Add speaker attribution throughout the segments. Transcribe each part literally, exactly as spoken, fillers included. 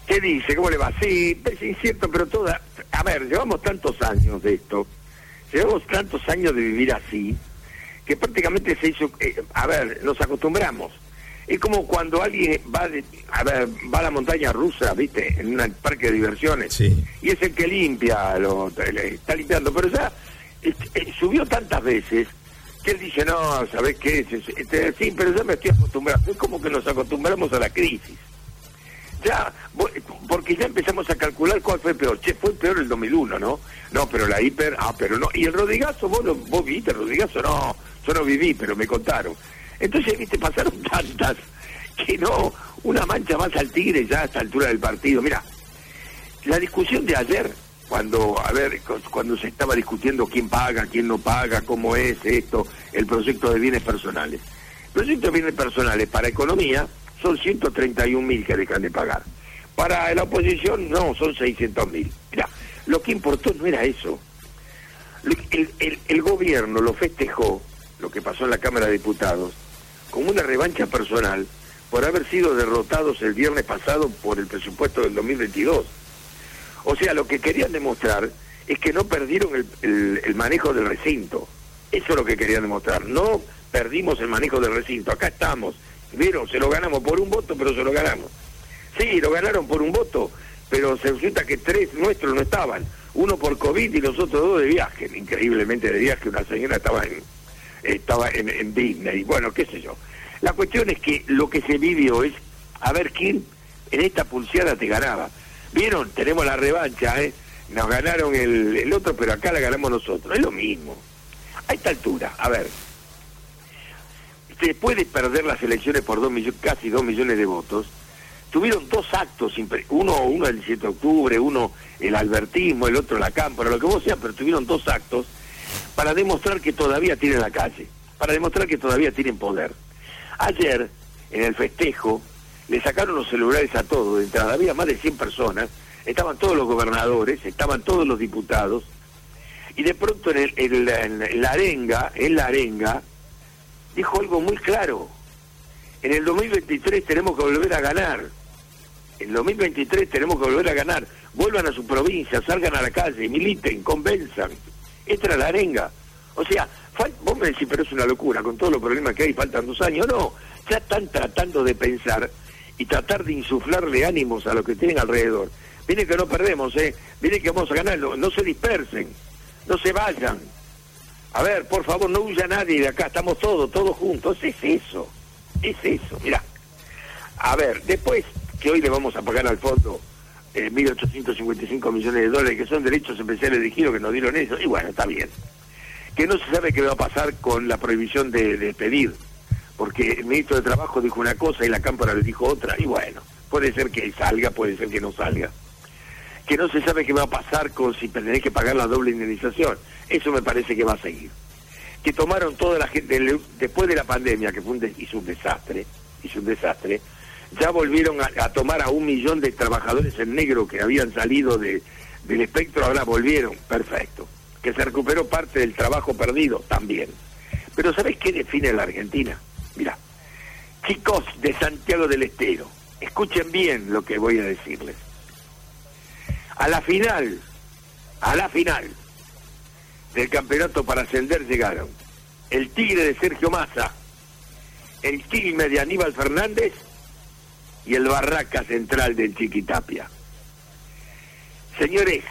Speaker 1: ¿Qué dice? ¿Cómo le va? Sí, es incierto, pero toda... A ver, llevamos tantos años de esto, llevamos tantos años de vivir así, que prácticamente se hizo... Eh, a ver, nos acostumbramos. Es como cuando alguien va de, a ver, va a la montaña rusa, ¿viste? En un parque de diversiones.
Speaker 2: Sí.
Speaker 1: Y es el que limpia, lo, le está limpiando. Pero ya eh, eh, subió tantas veces que él dice, no, ¿sabés qué? Sí, pero ya me estoy acostumbrando. Es como que nos acostumbramos a la crisis. Ya, porque ya empezamos a calcular cuál fue peor. Che, fue peor el dos mil uno, ¿no? No, pero la hiper, ah, pero no. Y el Rodrigazo, vos, lo, vos viste el Rodrigazo, no, yo no viví, pero me contaron. Entonces, viste, pasaron tantas que no, una mancha más al Tigre ya a esta altura del partido. Mira, la discusión de ayer, cuando, a ver, cuando se estaba discutiendo quién paga, quién no paga, cómo es esto, el proyecto de bienes personales. El proyecto de bienes personales para economía son ciento treinta y un mil que dejan de pagar. Para la oposición, no, son seiscientos mil. Mira, lo que importó no era eso. El, el, el gobierno lo festejó, lo que pasó en la Cámara de Diputados, como una revancha personal por haber sido derrotados el viernes pasado por el presupuesto del dos mil veintidós. O sea, lo que querían demostrar es que no perdieron el, el, el manejo del recinto. Eso es lo que querían demostrar. No perdimos el manejo del recinto. Acá estamos. Vieron, se lo ganamos por un voto, pero se lo ganamos. Sí, lo ganaron por un voto, pero se resulta que tres nuestros no estaban. Uno por COVID y los otros dos de viaje. Increíblemente de viaje, una señora estaba en estaba en, en Disney. Bueno, qué sé yo. La cuestión es que lo que se vivió es a ver quién en esta pulseada te ganaba. Vieron, tenemos la revancha, ¿eh? Nos ganaron el, el otro, pero acá la ganamos nosotros. Es lo mismo. A esta altura, a ver, después de perder las elecciones por dos millones, casi dos millones de votos, tuvieron dos actos, uno uno el diecisiete de octubre, uno el albertismo, el otro la cámpora, lo que vos sea, pero tuvieron dos actos para demostrar que todavía tienen la calle, para demostrar que todavía tienen poder. Ayer, en el festejo, le sacaron los celulares a todos, de entrada había más de cien personas, estaban todos los gobernadores, estaban todos los diputados, y de pronto en, el, en, la, en la arenga, en la arenga, dijo algo muy claro. En el dos mil veintitrés tenemos que volver a ganar. En el dos mil veintitrés tenemos que volver a ganar. Vuelvan a su provincia, salgan a la calle, militen, convenzan. Esta era la arenga. O sea, vos me decís, pero es una locura, con todos los problemas que hay, faltan dos años. No, ya están tratando de pensar y tratar de insuflarle ánimos a los que tienen alrededor. Miren que no perdemos, ¿eh? Miren que vamos a ganar, no, no se dispersen, no se vayan. A ver, por favor, no huya nadie de acá, estamos todos, todos juntos. Es eso, es eso, mirá. A ver, después que hoy le vamos a pagar al fondo eh, mil ochocientos cincuenta y cinco millones de dólares, que son derechos especiales de giro que nos dieron eso, y bueno, está bien. Que no se sabe qué va a pasar con la prohibición de, de pedir, porque el ministro de Trabajo dijo una cosa y la Cámpora le dijo otra, y bueno, puede ser que salga, puede ser que no salga. Que no se sabe qué va a pasar con si tenés que pagar la doble indemnización, eso me parece que va a seguir. Que tomaron toda la gente, después de la pandemia, que fue un de, hizo un desastre, hizo un desastre, ya volvieron a, a tomar a un millón de trabajadores en negro que habían salido de, del espectro, ahora volvieron, perfecto. Que se recuperó parte del trabajo perdido, también. Pero ¿sabés qué define la Argentina? Mirá, chicos de Santiago del Estero, escuchen bien lo que voy a decirles. A la final, a la final del campeonato para ascender llegaron el Tigre de Sergio Massa, el Quilmes de Aníbal Fernández y el Barraca Central del Chiquitapia. Señores,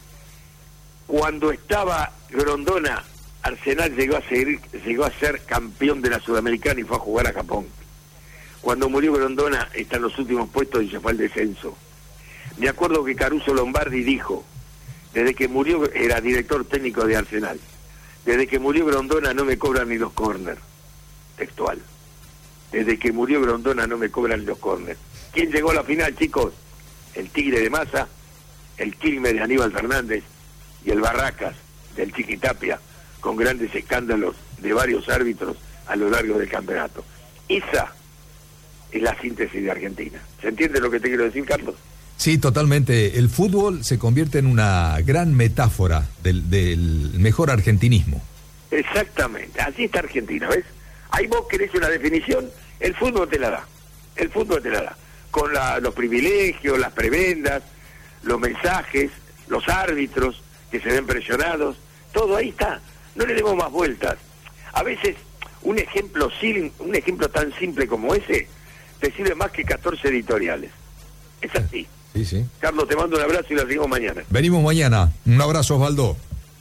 Speaker 1: cuando estaba Grondona, Arsenal llegó a, seguir, llegó a ser campeón de la Sudamericana y fue a jugar a Japón. Cuando murió Grondona, está en los últimos puestos y se fue al descenso. Me acuerdo que Caruso Lombardi dijo, desde que murió, era director técnico de Arsenal, desde que murió Grondona no me cobran ni los córner, textual. Desde que murió Grondona no me cobran ni los córner. ¿Quién llegó a la final, chicos? El Tigre de Massa, el Quilmes de Aníbal Fernández y el Barracas del Chiquitapia, con grandes escándalos de varios árbitros a lo largo del campeonato. Esa es la síntesis de Argentina. ¿Se entiende lo que te quiero decir, Carlos?
Speaker 2: Sí, totalmente. El fútbol se convierte en una gran metáfora del, del mejor argentinismo.
Speaker 1: Exactamente, así está Argentina, ¿ves? Ahí vos querés una definición, el fútbol te la da, el fútbol te la da. con la, los privilegios, las prebendas, los mensajes, los árbitros que se ven presionados, todo ahí está. No le demos más vueltas. A veces un ejemplo un ejemplo tan simple como ese te sirve más que catorce editoriales. Es así.
Speaker 2: Sí, sí.
Speaker 1: Carlos, te mando un abrazo y la seguimos mañana.
Speaker 2: Venimos mañana. Un abrazo, Osvaldo.